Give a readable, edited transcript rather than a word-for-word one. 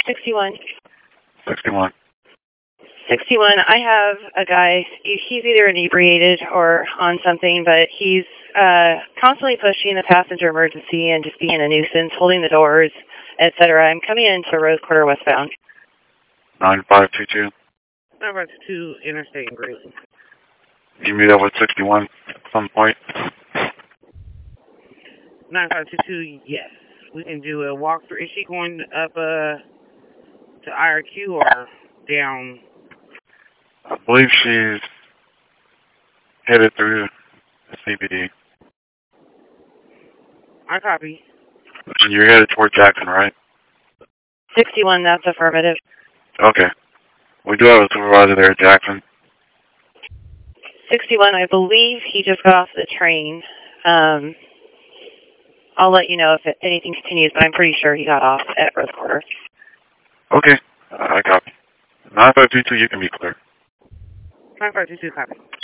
61. 61. 61. I have a guy, he's either inebriated or on something, but he's constantly pushing the passenger emergency and just being a nuisance, holding the doors, etc. I'm coming into Rose Quarter westbound. 9522. 9522 Interstate in Greeley. You meet up with 61 at some point? 9522, yes. We can do a walkthrough. Is she going up to IRQ or down? I believe she's headed through the CBD. I copy. And you're headed toward Jackson, right? 61, that's affirmative. Okay. We do have a supervisor there at Jackson. 61, I believe he just got off the train. I'll let you know if anything continues, but I'm pretty sure he got off at Rose Quarter. Okay. I copy. 9522, you can be clear. 9522, copy.